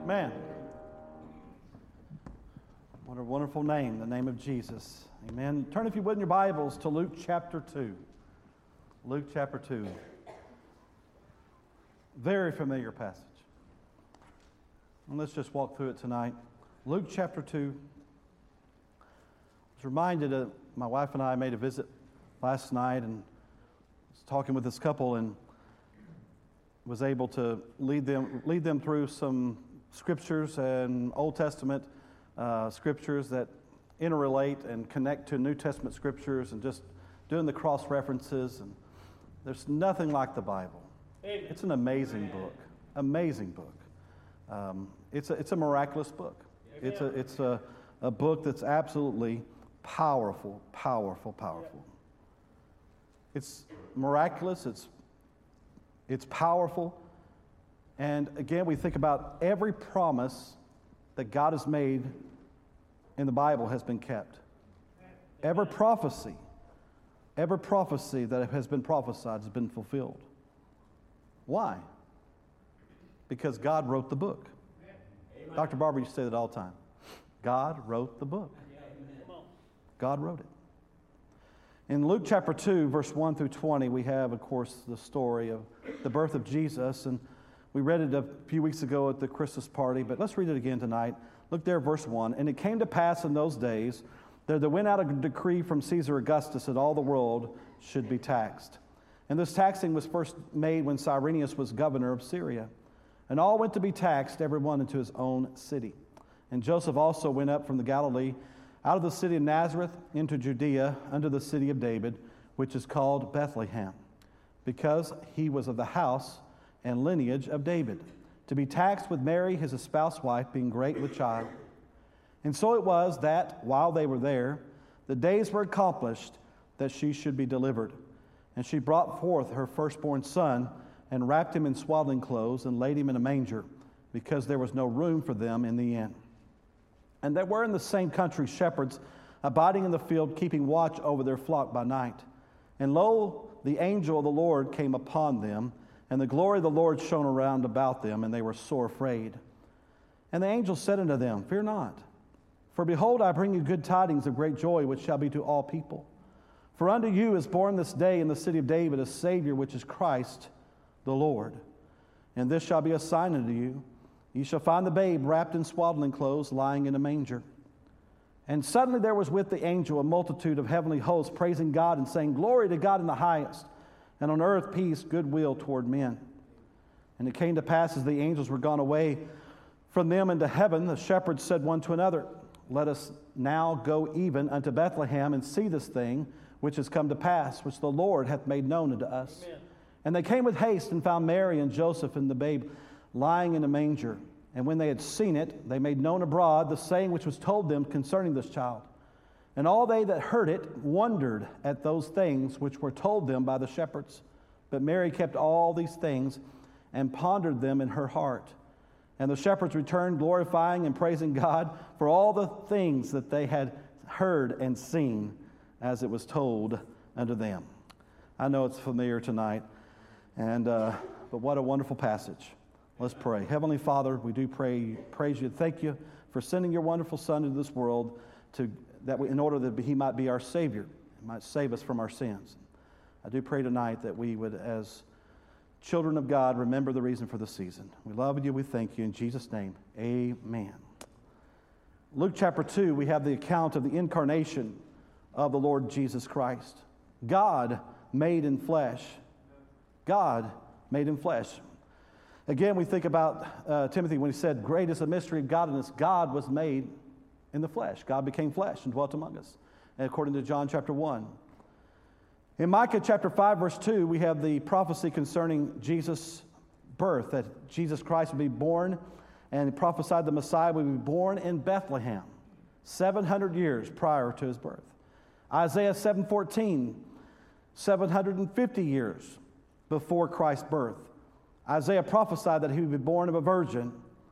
Man, what a wonderful name, the name of Jesus. Amen. Turn, if you would, in your Bibles to Luke chapter 2. Luke chapter 2. Very familiar passage. And let's just walk through it tonight. Luke chapter 2. I was reminded of my wife and I made a visit last night and was talking with this couple and was able to lead them through some scriptures and Old Testament scriptures that interrelate and connect to New Testament scriptures, and just doing the cross references. And there's nothing like the Bible. Amen. It's an amazing book. Amazing book. It's a miraculous book. Amen. It's a book that's absolutely powerful. It's miraculous. It's powerful. And again, we think about every promise that God has made in the Bible has been kept. Every prophecy that has been prophesied has been fulfilled. Why? Because God wrote the book. Amen. Dr. Barber used to say that all the time. God wrote the book. God wrote it. In Luke chapter 2, verse 1 through 20, we have, of course, the story of the birth of Jesus. And we read it a few weeks ago at the Christmas party, but let's read it again tonight. Look there, verse 1. And it came to pass in those days that there went out a decree from Caesar Augustus that all the world should be taxed. And this taxing was first made when Cyrenius was governor of Syria. And all went to be taxed, every one into his own city. And Joseph also went up from the Galilee, out of the city of Nazareth into Judea, unto the city of David, which is called Bethlehem, because he was of the house and lineage of David, to be taxed with Mary, his espoused wife, being great with child. And so it was that, while they were there, the days were accomplished that she should be delivered. And she brought forth her firstborn son, and wrapped him in swaddling clothes, and laid him in a manger, because there was no room for them in the inn. And there were in the same country shepherds abiding in the field, keeping watch over their flock by night. And lo, the angel of the Lord came upon them, and the glory of the Lord shone around about them, and they were sore afraid. And the angel said unto them, Fear not, for behold, I bring you good tidings of great joy, which shall be to all people. For unto you is born this day in the city of David a Savior, which is Christ the Lord. And this shall be a sign unto you. Ye shall find the babe wrapped in swaddling clothes, lying in a manger. And suddenly there was with the angel a multitude of heavenly hosts, praising God and saying, Glory to God in the highest, and on earth peace, goodwill toward men. And it came to pass, as the angels were gone away from them into heaven, the shepherds said one to another, Let us now go even unto Bethlehem, and see this thing which has come to pass, which the Lord hath made known unto us. Amen. And they came with haste, and found Mary and Joseph and the babe lying in a manger. And when they had seen it, they made known abroad the saying which was told them concerning this child. And all they that heard it wondered at those things which were told them by the shepherds. But Mary kept all these things and pondered them in her heart. And the shepherds returned, glorifying and praising God for all the things that they had heard and seen, as it was told unto them. I know it's familiar tonight, but what a wonderful passage. Let's pray. Heavenly Father, we do praise you, thank you for sending your wonderful Son into this world in order that he might be our Savior, might save us from our sins. I do pray tonight that we would, as children of God, remember the reason for the season. We love you, we thank you. In Jesus' name, amen. Luke chapter 2, we have the account of the incarnation of the Lord Jesus Christ. God made in flesh. God made in flesh. Again, we think about Timothy when he said, Great is the mystery of godliness. God was made in the flesh. God became flesh and dwelt among us, according to John chapter 1. In Micah chapter 5, verse 2, we have the prophecy concerning Jesus' birth, that Jesus Christ would be born, and prophesied the Messiah would be born in Bethlehem, 700 years prior to his birth. Isaiah 7:14, 750 years before Christ's birth. Isaiah prophesied that he would be born of a virgin,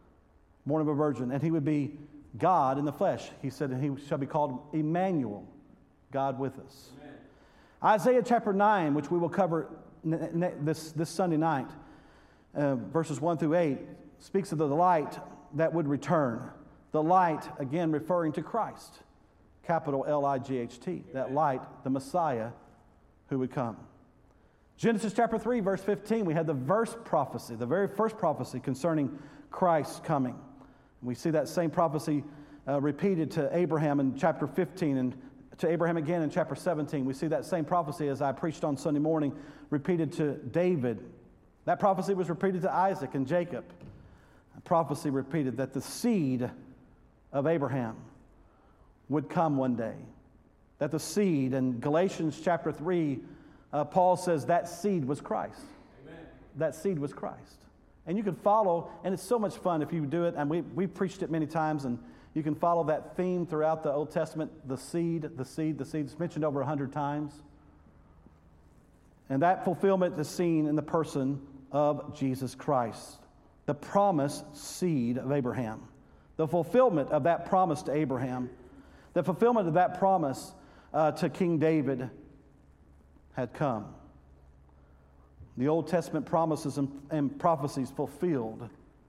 and he would be God in the flesh. He said, and he shall be called Emmanuel, God with us. Amen. Isaiah chapter 9, which we will cover this Sunday night, verses 1 through 8, speaks of the light that would return. The light, again, referring to Christ. Capital L-I-G-H-T. That light, the Messiah who would come. Genesis chapter 3, verse 15, we had the verse prophecy, the very first prophecy concerning Christ coming. We see that same prophecy repeated to Abraham in chapter 15 and to Abraham again in chapter 17. We see that same prophecy, as I preached on Sunday morning, repeated to David. That prophecy was repeated to Isaac and Jacob. A prophecy repeated that the seed of Abraham would come one day. That the seed, in Galatians chapter 3, Paul says that seed was Christ. Amen. That seed was Christ. And you can follow, and it's so much fun if you do it, and we've preached it many times, and you can follow that theme throughout the Old Testament, the seed, the seed, the seed. It's mentioned over 100 times. And that fulfillment is seen in the person of Jesus Christ, the promised seed of Abraham. The fulfillment of that promise to Abraham, the fulfillment of that promise to King David had come. The Old Testament promises and prophecies fulfilled.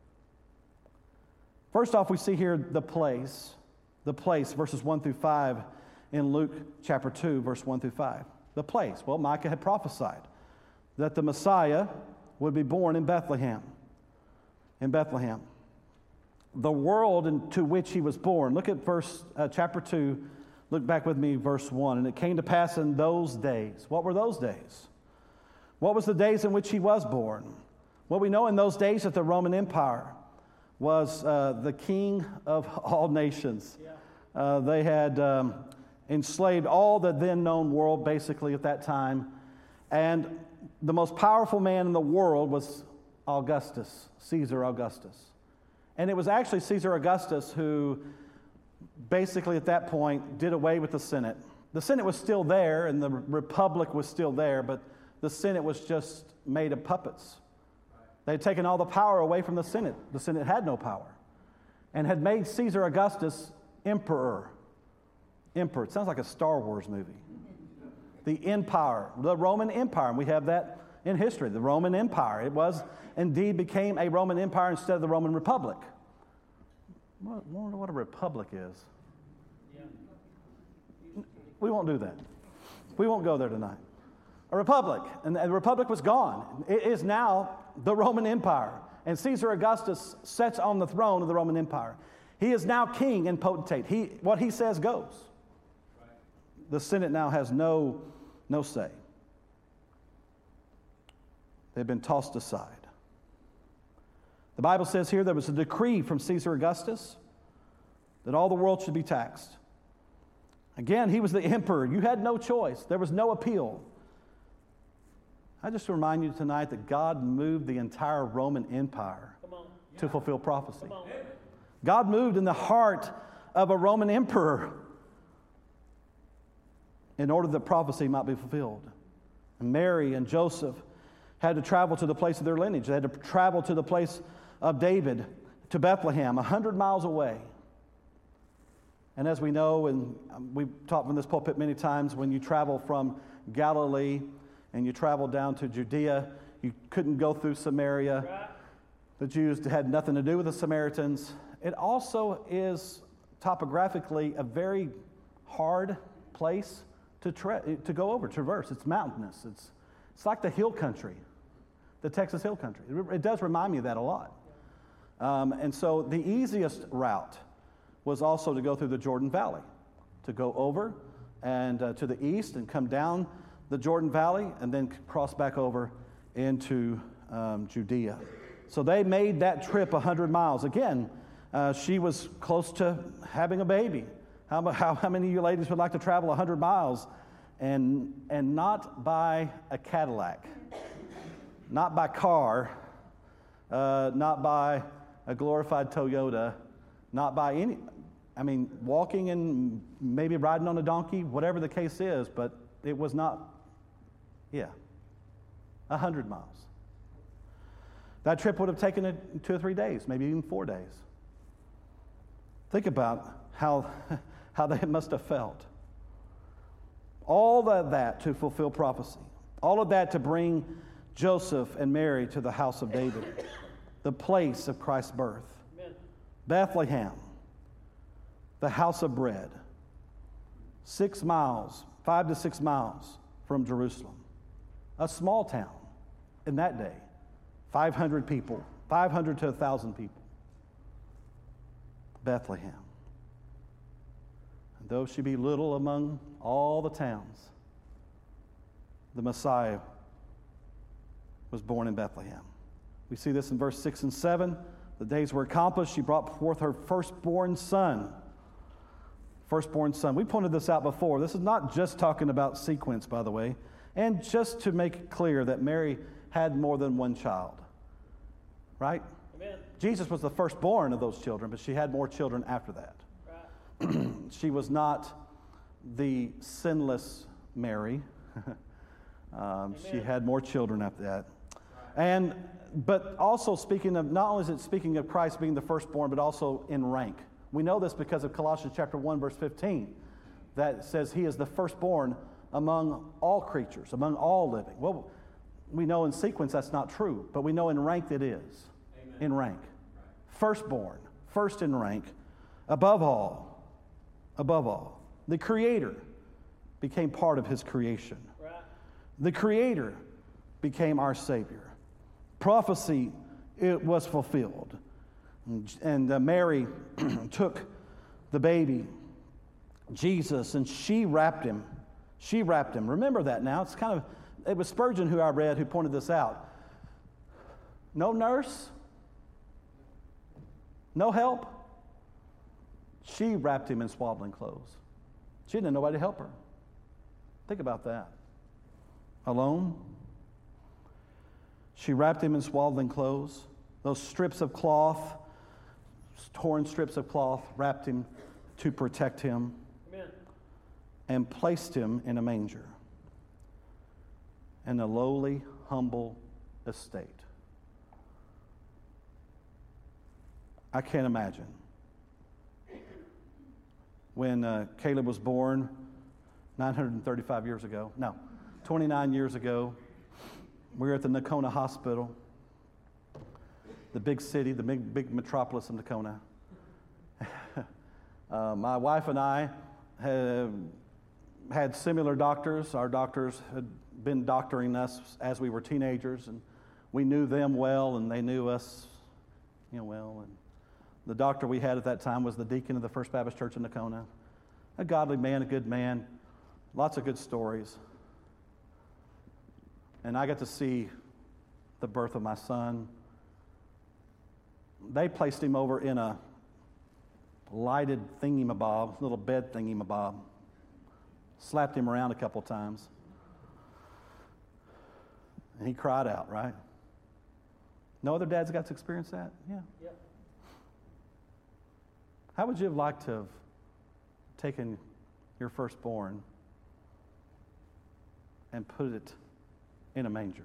First off, we see here the place, verses 1 through 5 in Luke chapter 2, verse 1 through 5. The place. Well, Micah had prophesied that the Messiah would be born in Bethlehem. In Bethlehem. The world into which he was born. Look at chapter 2. Look back with me, verse 1. And it came to pass in those days. What were those days? What was the days in which he was born? Well, we know in those days that the Roman Empire was the king of all nations. Yeah. They had enslaved all the then known world, basically, at that time. And the most powerful man in the world was Augustus, Caesar Augustus. And it was actually Caesar Augustus who basically at that point did away with the Senate. The Senate was still there and the Republic was still there, but the Senate was just made of puppets. They had taken all the power away from the Senate. The Senate had no power. And had made Caesar Augustus emperor. Emperor. It sounds like a Star Wars movie. The empire, the Roman Empire. And we have that in history, the Roman Empire. It was indeed became a Roman Empire instead of the Roman Republic. I wonder what a republic is. We won't do that. We won't go there tonight. A republic, and the republic was gone. It is now the Roman Empire, and Caesar Augustus sits on the throne of the Roman Empire. He is now king and potentate. What he says goes. The Senate now has no say. They've been tossed aside. The Bible says here there was a decree from Caesar Augustus that all the world should be taxed. Again, he was the emperor. You had no choice. There was no appeal. I just remind you tonight that God moved the entire Roman Empire to fulfill prophecy. God moved in the heart of a Roman emperor in order that prophecy might be fulfilled. And Mary and Joseph had to travel to the place of their lineage. They had to travel to the place of David, to Bethlehem, 100 miles away. And as we know, and we've taught from this pulpit many times, when you travel from Galilee and you travel down to Judea, you couldn't go through Samaria. The Jews had nothing to do with the Samaritans. It also is topographically a very hard place to go over, traverse. It's mountainous. It's like the hill country, the Texas hill country. It does remind me of that a lot. And so the easiest route was also to go through the Jordan Valley, to go over and to the east and come down the Jordan Valley and then cross back over into Judea. So they made that trip 100 miles. Again, she was close to having a baby. How many of you ladies would like to travel 100 miles and not by a Cadillac, not by car, not by a glorified Toyota, not by any, walking and maybe riding on a donkey, whatever the case is, but it was not, 100 miles. That trip would have taken 2 or 3 days, maybe even 4 days. Think about how they must have felt. All of that to fulfill prophecy. All of that to bring Joseph and Mary to the house of David, the place of Christ's birth. Amen. Bethlehem, the house of bread, 6 miles, 5 to 6 miles from Jerusalem. A small town in that day, 500 people, 500 to 1,000 people. Bethlehem. And though she be little among all the towns, the Messiah was born in Bethlehem. We see this in verse 6 and 7. The days were accomplished. She brought forth her firstborn son. Firstborn son. We pointed this out before. This is not just talking about sequence, by the way. And just to make it clear that Mary had more than one child. Right? Amen. Jesus was the firstborn of those children, but she had more children after that. Right. She was not the sinless Mary. She had more children after that. But also speaking of, not only is it speaking of Christ being the firstborn, but also in rank. We know this because of Colossians chapter 1, verse 15, that says he is the firstborn among all creatures, among all living. Well, we know in sequence that's not true, but we know in rank it is. Amen. In rank. Firstborn, first in rank, above all. The Creator became part of his creation. Right. The Creator became our Savior. Prophecy, it was fulfilled. And Mary took the baby, Jesus, and she wrapped him. Remember that now. It was Spurgeon who I read who pointed this out. No nurse, no help. She wrapped him in swaddling clothes. She didn't have nobody to help her. Think about that. Alone. She wrapped him in swaddling clothes. Those strips of cloth, torn strips of cloth, wrapped him to protect him. Amen. And placed him in a manger, in a lowly, humble estate. I can't imagine. When Caleb was born 935 years ago, 29 years ago, we were at the Nocona Hospital, the big city, the big metropolis of Nocona. My wife and I have had similar doctors. Our doctors had been doctoring us as we were teenagers, and we knew them well, and they knew us, well. And the doctor we had at that time was the deacon of the First Baptist Church in Nocona, a godly man, a good man, lots of good stories. And I got to see the birth of my son. They placed him over in a lighted thingy-mabob, little bed thingy-mabob. Slapped him around a couple times. And he cried out, right? No other dads got to experience that? Yeah. Yep. How would you have liked to have taken your firstborn and put it in a manger?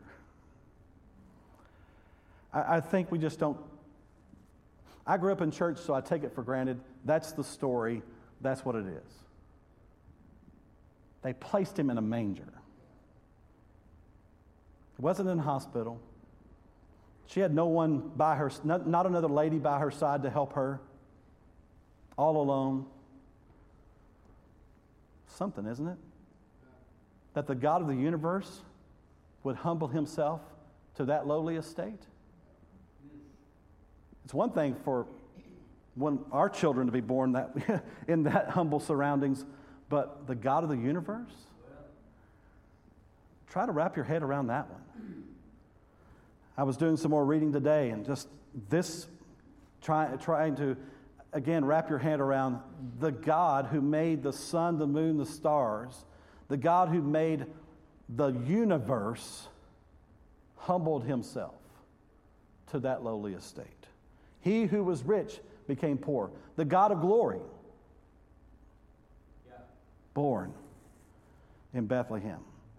I think we just don't. I grew up in church, so I take it for granted. That's the story. That's what it is. They placed him in a manger. He wasn't in a hospital. She had no one by her, not another lady by her side to help her. All alone. Something, isn't it? That the God of the universe would humble himself to that lowly estate. It's one thing for our children to be born in that humble surroundings, but the God of the universe? Try to wrap your head around that one. I was doing some more reading today, and just this, trying to, again, wrap your head around the God who made the sun, the moon, the stars, the God who made the universe, humbled himself to that lowly estate. He who was rich became poor. The God of glory, born in Bethlehem,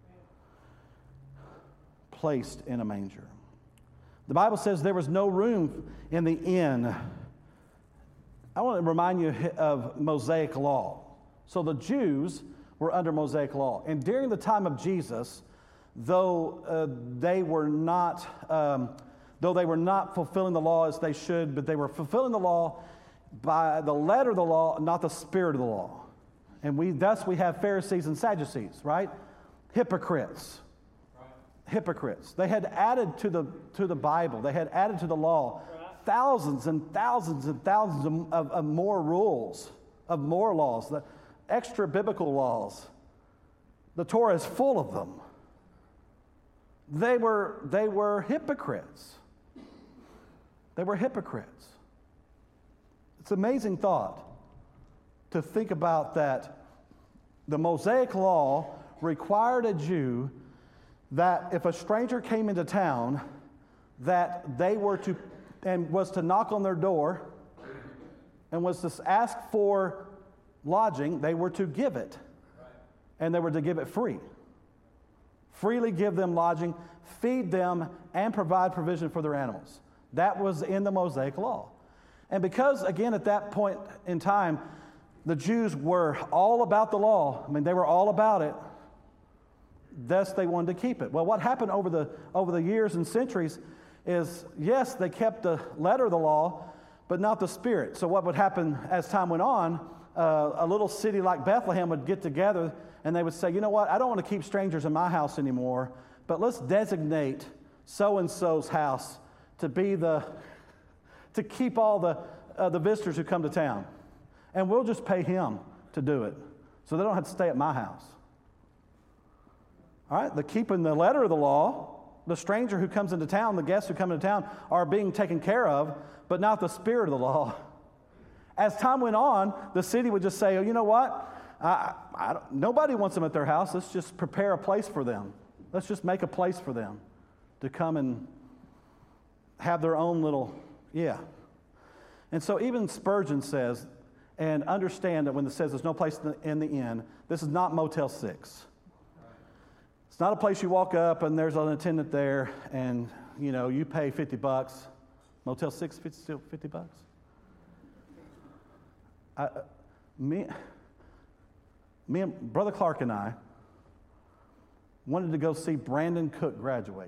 placed in a manger. The Bible says there was no room in the inn. I want to remind you of Mosaic law. So the Jews were under Mosaic law. And during the time of Jesus, though they were not fulfilling the law as they should, but they were fulfilling the law by the letter of the law, not the spirit of the law. And thus we have Pharisees and Sadducees, right? Hypocrites. Hypocrites. They had added to the Bible, they had added to the law thousands and thousands and thousands of more rules, of more laws, the extra biblical laws. The Torah is full of them. They were hypocrites. They were hypocrites. It's an amazing thought to think about that the Mosaic law required a Jew that if a stranger came into town, that they were to, and was to knock on their door and was to ask for lodging, they were to give it. And they were to give it free. Freely give them lodging, feed them, and provide provision for their animals. That was in the Mosaic law. And because, again, at that point in time, the Jews were all about the law. I mean, they were all about it. Thus, they wanted to keep it. Well, what happened over the years and centuries is, yes, they kept the letter of the law, but not the spirit. So what would happen as time went on, a little city like Bethlehem would get together and they would say, you know what, I don't want to keep strangers in my house anymore, but let's designate so-and-so's house to be to keep all the visitors who come to town. And we'll just pay him to do it, so they don't have to stay at my house. All right, keeping the letter of the law, the stranger who comes into town, the guests who come into town are being taken care of, but not the spirit of the law. As time went on, the city would just say, oh, you know what? Nobody wants them at their house. Let's just prepare a place for them. Let's just make a place for them to come and have their own little, yeah. And so even Spurgeon says, and understand that when it says there's no place in the inn, this is not Motel 6. It's not a place you walk up and there's an attendant there and, you know, you pay $50. Motel 6, still $50? Me and Brother Clark and I wanted to go see Brandon Cook graduate.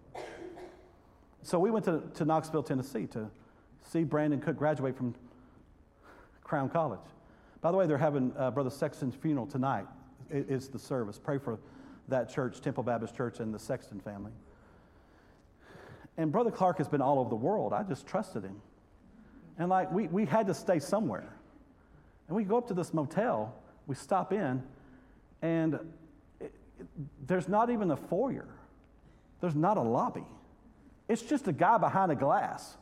So we went to Knoxville, Tennessee to see Brandon Cook graduate from Crown College. By the way, they're having Brother Sexton's funeral tonight. It's the service. Pray for that church, Temple Baptist Church, and the Sexton family. And Brother Clark has been all over the world. I just trusted him. And like we had to stay somewhere. And we go up to this motel, we stop in, and there's not even a foyer. There's not a lobby. It's just a guy behind a glass.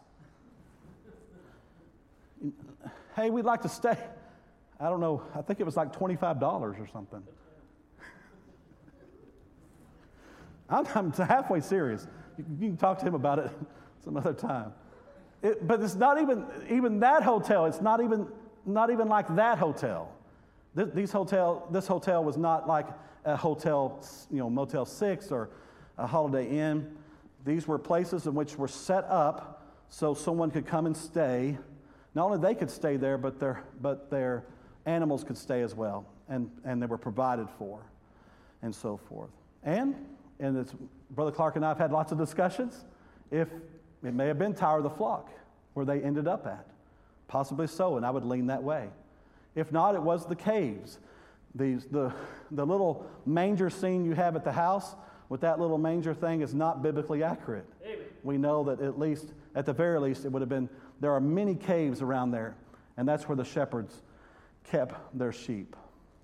Hey, we'd like to stay. I don't know, I think it was like $25 or something. I'm halfway serious. You can talk to him about it some other time. But it's not even that hotel. It's not even like that hotel. This hotel was not like a hotel, Motel 6 or a Holiday Inn. These were places in which were set up so someone could come and stay. Not only they could stay there, but their animals could stay as well, and they were provided for, and so forth. And it's, Brother Clark and I have had lots of discussions if it may have been Tower of the Flock where they ended up at. Possibly so, and I would lean that way. If not, it was the caves. The little manger scene you have at the house with that little manger thing is not biblically accurate. Amen. We know that at the very least, it would have been, there are many caves around there, and that's where the shepherds kept their sheep.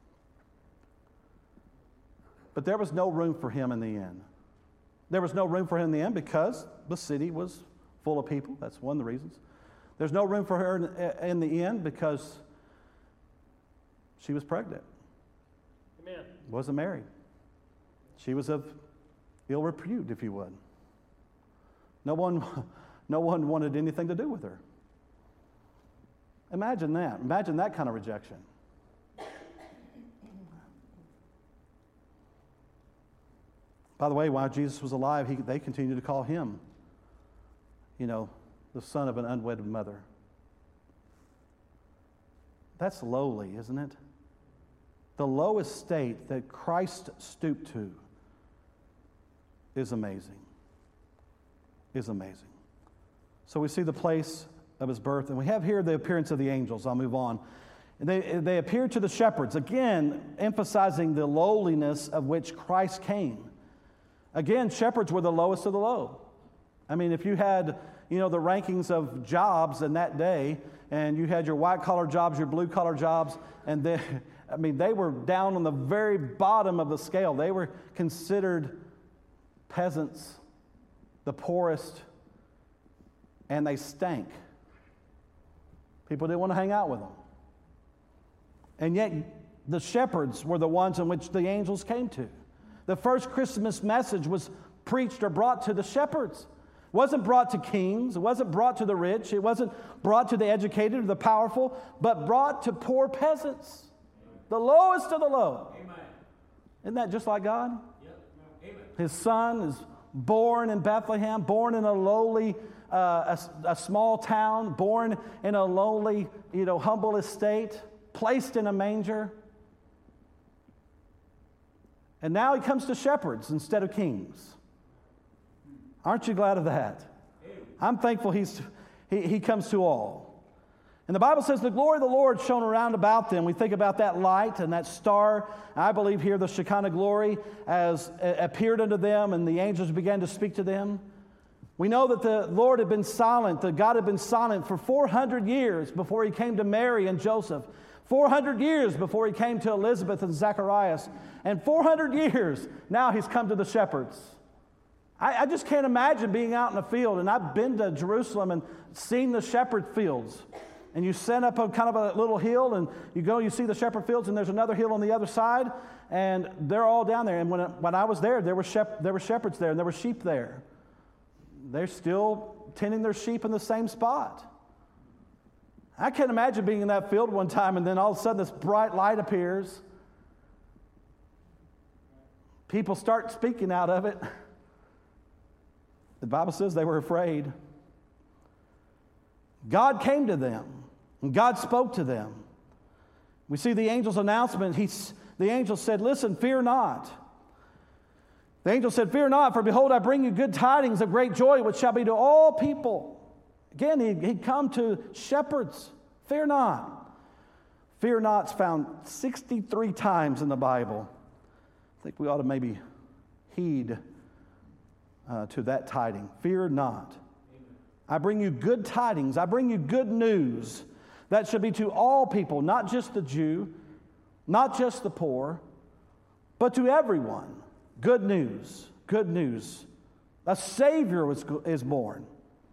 But there was no room for him in the inn. There was no room for him in the inn because the city was full of people. That's one of the reasons. There's no room for her in the inn because she was pregnant. Amen. Wasn't married. She was of ill repute, if you would. No one wanted anything to do with her. Imagine that. Imagine that kind of rejection. By the way, while Jesus was alive, they continued to call him, the son of an unwedded mother. That's lowly, isn't it? The lowest state that Christ stooped to is amazing. Is amazing. So we see the place of his birth. And we have here the appearance of the angels. I'll move on. And they appeared to the shepherds, again, emphasizing the lowliness of which Christ came. Again, shepherds were the lowest of the low. I mean, if you had, the rankings of jobs in that day, and you had your white-collar jobs, your blue-collar jobs, and they were down on the very bottom of the scale. They were considered peasants, the poorest, and they stank. People didn't want to hang out with them. And yet, the shepherds were the ones in which the angels came to. The first Christmas message was preached or brought to the shepherds. It wasn't brought to kings. It wasn't brought to the rich. It wasn't brought to the educated or the powerful, but brought to poor peasants, the lowest of the low. Amen. Isn't that just like God? Yep. Amen. His son is born in Bethlehem, born in a lowly, a small town, born in a lowly, humble estate, placed in a manger. And now he comes to shepherds instead of kings. Aren't you glad of that? I'm thankful he comes to all. And the Bible says the glory of the Lord shone around about them. We think about that light and that star. I believe here the Shekinah glory as appeared unto them, and the angels began to speak to them. We know that the Lord had been silent, that God had been silent for 400 years before he came to Mary and Joseph. 400 years before he came to Elizabeth and Zacharias. And 400 years now he's come to the shepherds. I just can't imagine being out in a field, and I've been to Jerusalem and seen the shepherd fields. And you send up a kind of a little hill, and you see the shepherd fields, and there's another hill on the other side, and they're all down there. And when I was there were shepherds there, and there were sheep there. They're still tending their sheep in the same spot. I can't imagine being in that field one time, and then all of a sudden this bright light appears. People start speaking out of it. The Bible says they were afraid. God came to them, and God spoke to them. We see the angel's announcement. The angel said, listen, fear not. The angel said, fear not, for behold, I bring you good tidings of great joy, which shall be to all people. Again, he'd come to shepherds. Fear not. Fear not's found 63 times in the Bible. I think we ought to maybe heed to that tiding. Fear not. Amen. I bring you good tidings. I bring you good news that should be to all people, not just the Jew, not just the poor, but to everyone. Good news. Good news. A Savior is born.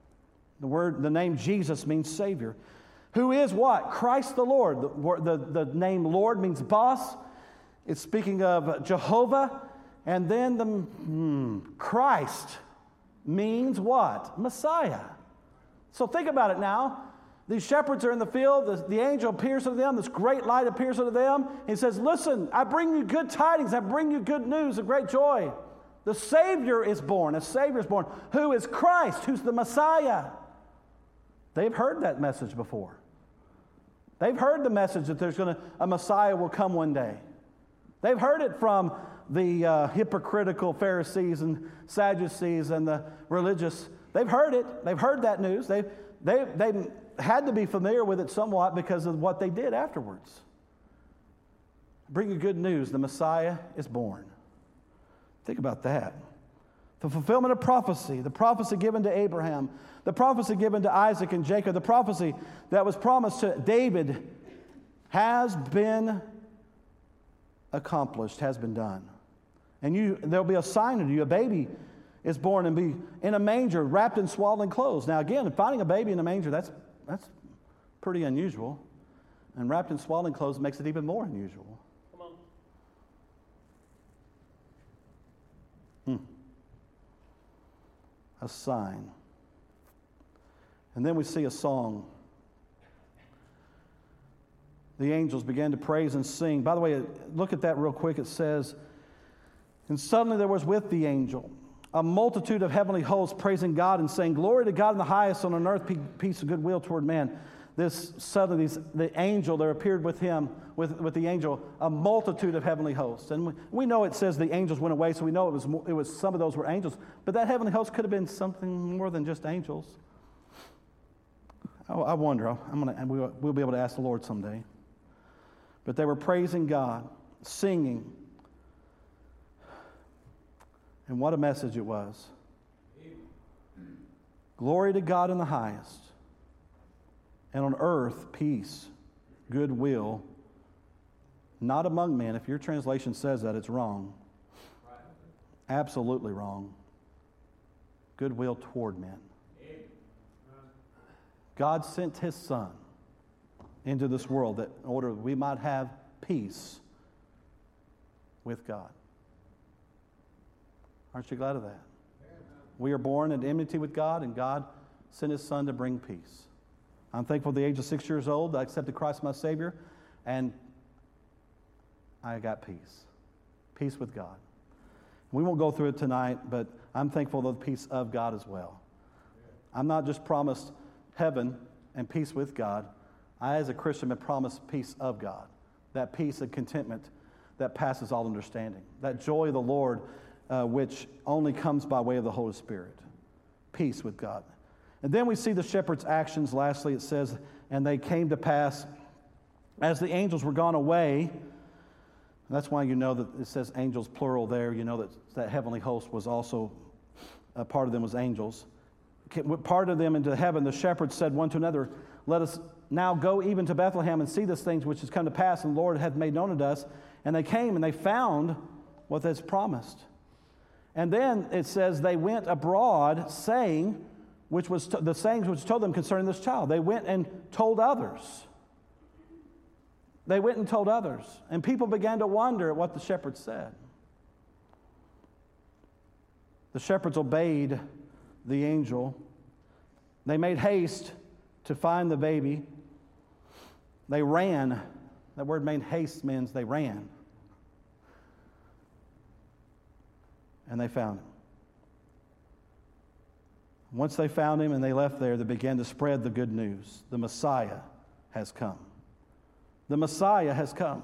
The name Jesus means Savior. Who is what? Christ the Lord. The name Lord means boss. It's speaking of Jehovah. And then the Christ means what? Messiah. So think about it now. These shepherds are in the field. The angel appears to them. This great light appears to them. He says, listen, I bring you good tidings. I bring you good news of great joy. The Savior is born. A Savior is born. Who is Christ? Who's the Messiah? They've heard that message before. They've heard the message that a Messiah will come one day. They've heard it from the hypocritical Pharisees and Sadducees and the religious. They've heard it. They've heard that news. They had to be familiar with it somewhat because of what they did afterwards. Bring you good news. The Messiah is born. Think about that. The fulfillment of prophecy, the prophecy given to Abraham, the prophecy given to Isaac and Jacob, the prophecy that was promised to David has been accomplished, has been done. And there'll be a sign unto you. A baby is born and be in a manger, wrapped in swaddling clothes. Now again, finding a baby in a manger, that's pretty unusual. And wrapped in swaddling clothes makes it even more unusual. Come on. A sign. And then we see a song. The angels began to praise and sing. By the way, look at that real quick. It says, and suddenly there was with the angel a multitude of heavenly hosts praising God and saying, glory to God in the highest, on earth peace and goodwill toward men. The angel, there appeared with him, with the angel, a multitude of heavenly hosts. And we know it says the angels went away, so we know it was some of those were angels. But that heavenly host could have been something more than just angels. I wonder, we'll be able to ask the Lord someday. But they were praising God, singing. And what a message it was. Glory to God in the highest, and on earth peace, goodwill, not among men. If your translation says that, it's wrong. Absolutely wrong. Goodwill toward men. God sent His Son into this world that in order we might have peace with God. Aren't you glad of that? We are born in enmity with God, and God sent His Son to bring peace. I'm thankful at the age of 6 years old I accepted Christ my Savior, and I got peace. Peace with God. We won't go through it tonight, but I'm thankful for the peace of God as well. I'm not just promised heaven and peace with God. I, as a Christian, am promised peace of God. That peace and contentment that passes all understanding. That joy of the Lord, which only comes by way of the Holy Spirit. Peace with God. And then we see the shepherd's actions. Lastly, it says, and they came to pass as the angels were gone away. And that's why you know that it says angels plural there. You know that heavenly host was also, a part of them was angels. Part of them into heaven, the shepherds said one to another, let us now go even to Bethlehem and see these things which has come to pass, and the Lord hath made known unto us. And they came and they found what is promised. And then it says they went abroad saying, which was the sayings which told them concerning this child. They went and told others. They went and told others. And people began to wonder at what the shepherds said. The shepherds obeyed the angel. They made haste to find the baby. They ran. That word made haste means they ran. And they found him. Once they found him and they left there, they began to spread the good news. The Messiah has come. The Messiah has come.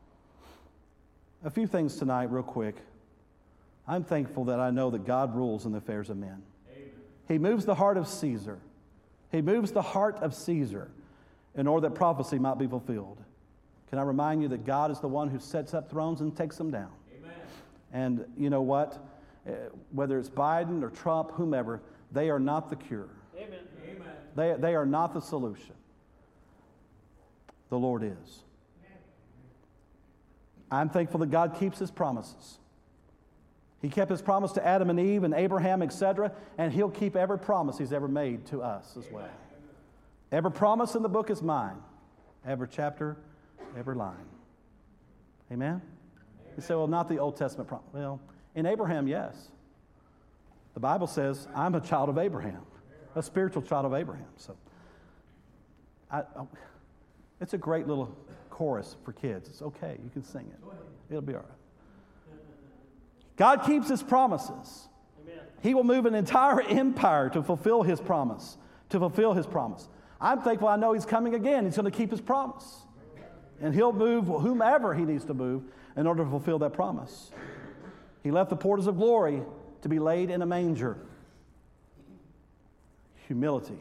A few things tonight, real quick. I'm thankful that I know that God rules in the affairs of men. Amen. He moves the heart of Caesar. He moves the heart of Caesar in order that prophecy might be fulfilled. Can I remind you that God is the one who sets up thrones and takes them down? Amen. And you know what? Whether it's Biden or Trump, whomever, they are not the cure. Amen. They are not the solution. The Lord is. I'm thankful that God keeps His promises. He kept His promise to Adam and Eve and Abraham, etc., and He'll keep every promise He's ever made to us as well. Every promise in the book is mine. Every chapter, every line. Amen? You say, well, not the Old Testament promise. Well, in Abraham, yes. The Bible says, I'm a child of Abraham, a spiritual child of Abraham. So, it's a great little chorus for kids. It's okay. You can sing it. It'll be all right. God keeps His promises. Amen. He will move an entire empire to fulfill His promise. To fulfill His promise. I'm thankful I know He's coming again. He's going to keep His promise. And He'll move whomever He needs to move in order to fulfill that promise. He left the portals of glory to be laid in a manger. Humility.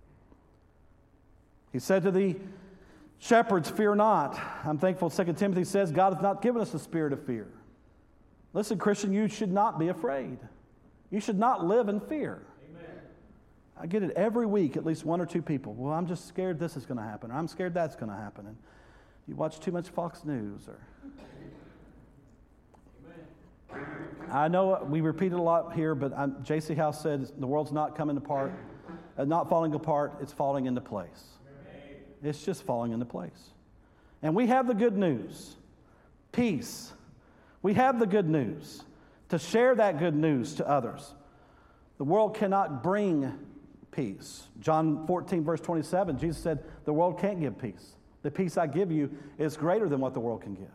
He said to the shepherds, fear not. I'm thankful 2 Timothy says God has not given us the spirit of fear. Listen, Christian, you should not be afraid. You should not live in fear. Amen. I get it every week, at least one or two people. Well, I'm just scared this is going to happen, or I'm scared that's going to happen. And you watch too much Fox News. Or I know we repeat it a lot here, but J.C. House said the world's not coming apart, not falling apart, it's falling into place. It's just falling into place. And we have the good news. Peace. We have the good news to share that good news to others. The world cannot bring peace. John 14, verse 27, Jesus said, the world can't give peace. The peace I give you is greater than what the world can give.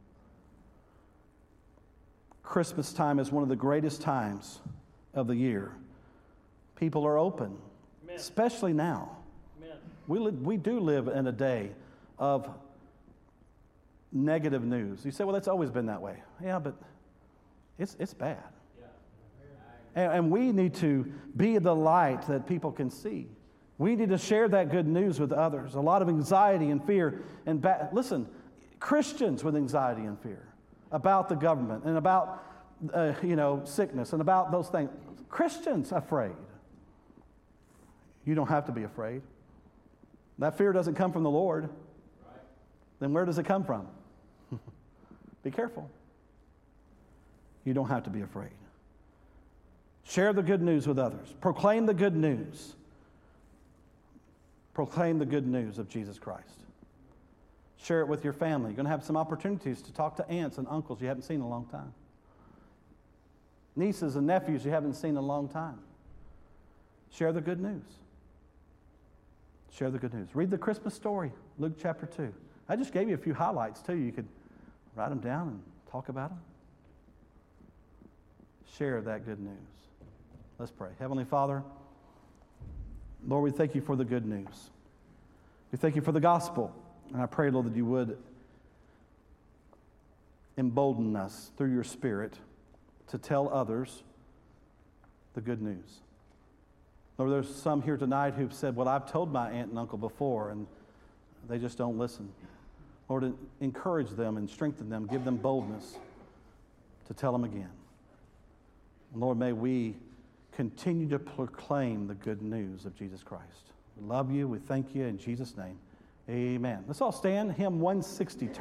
Christmas time is one of the greatest times of the year. People are open, Amen. Especially now. Amen. We do live in a day of negative news. You say, well, that's always been that way. Yeah, but it's bad. Yeah. And we need to be the light that people can see. We need to share that good news with others. A lot of anxiety and fear. And listen, Christians with anxiety and fear about the government and about sickness and about those things. Christians afraid. You don't have to be afraid. That fear doesn't come from the Lord. Right. Then where does it come from? Be careful. You don't have to be afraid. Share the good news with others. Proclaim the good news. Proclaim the good news of Jesus Christ. Share it with your family. You're going to have some opportunities to talk to aunts and uncles you haven't seen in a long time. Nieces and nephews you haven't seen in a long time. Share the good news. Share the good news. Read the Christmas story, Luke chapter 2. I just gave you a few highlights too. You could write them down and talk about them. Share that good news. Let's pray. Heavenly Father, Lord, we thank you for the good news. We thank you for the gospel. And I pray, Lord, that you would embolden us through your Spirit to tell others the good news. Lord, there's some here tonight who've said, well, I've told my aunt and uncle before, and they just don't listen. Lord, encourage them and strengthen them. Give them boldness to tell them again. Lord, may we continue to proclaim the good news of Jesus Christ. We love you. We thank you in Jesus' name. Amen. Let's all stand. Hymn 160.